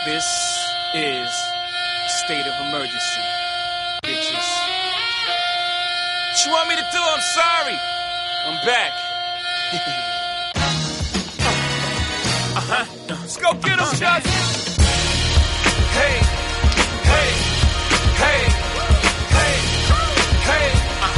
This is state of emergency, bitches. What you want me to do? I'm sorry. I'm back. Let's go get him, Chuck. Hey, hey, hey, hey, hey,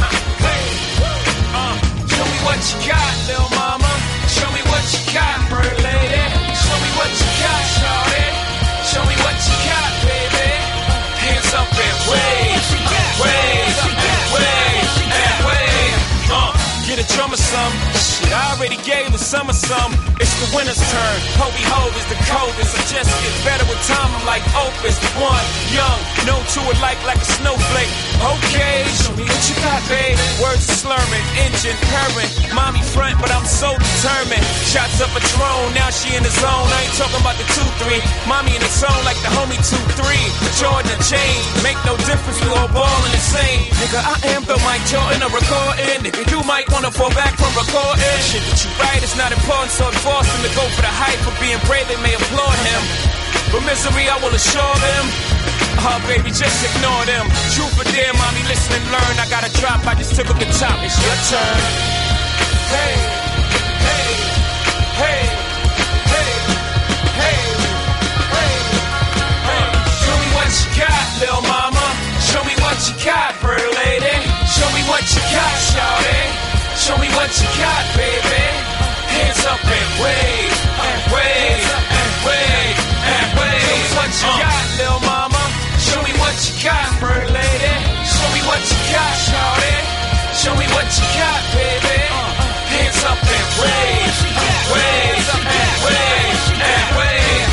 hey. Show me what you got, little mama. Show me what you got, bird lady. Show me what you got, shawty. Show me what you got, baby. Hands up and wave, wave, wave, and wave. Get a drummer some. Shit, I already gave the summer some. It's the winter's turn. Hobie Hove is the coldest. I just get better with time. I'm like Opus. One, young, no two alike like a snowflake. Okay, show me what you got, babe. Words are slurring, engine purring. Mommy front, but I'm so determined. Shots up a drone, now she in the zone. I ain't talking about the 2-3. Mommy in the zone like the homie 2-3. Jordan and chain, make no difference. We all ballin' the same. Nigga, I am the Mike Jordan of recording. Nigga, you might wanna fall back from recording. Shit that you write is not important, so it forced him to go for the hype. For being brave, they may applaud him. But misery, I will assure them. Oh, baby, just ignore them. Truth or dare, mommy, listen and learn. I got a drop, I just took up the top. It's your turn. Hey, hey, hey, hey, hey, hey, hey. Show me what you got, little mama. Show me what you got, bird lady. Show me what you got, shawty. Show me what you got, baby. Hands up and wave, and wave, and wave, and wave. Show me what you got, little mama. Show me what you got, bird lady. Show me what you got, shawty. Show me what you got, baby. Hands up and wave, wave, and wave, and wave.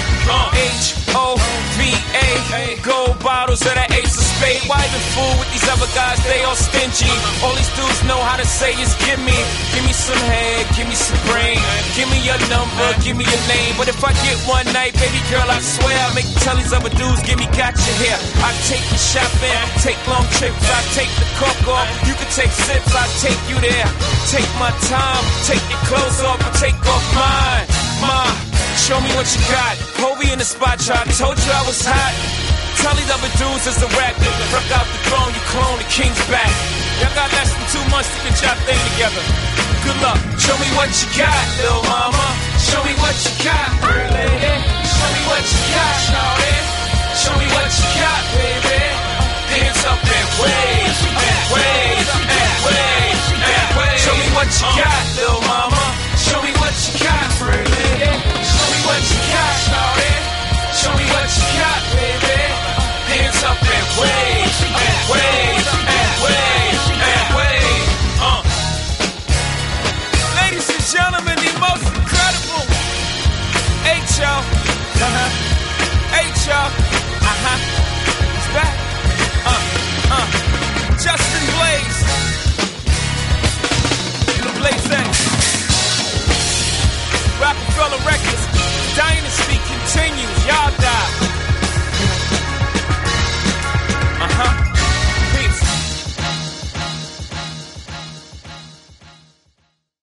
H-O-V-A. Gold bottles of that Ace of Spades. Why the fool with these other guys? They all stingy. All these dudes know how to say is give me some head, give me some brain, give me your number, give me your name. But if I get one night, baby girl, I swear I'll make you tell these other dudes, give me gotcha here. I take you shopping, take long trips, I take the cork off. You can take sips, I take you there. Take my time, take your clothes off, and take off mine. Show me what you got. Hobie in the spot, I told you I was hot. Tell these other dudes it's a rap. Broke out the throne, you clone the king's back. Y'all got less than 2 months to get y'all thing together. Good luck. Show me what you got, little mama. Show me what you got, bird lady. Show me what you got, shawty. Show me what you got, baby. Hands up and wave, and wave, and wave, and wave. Show me what you got,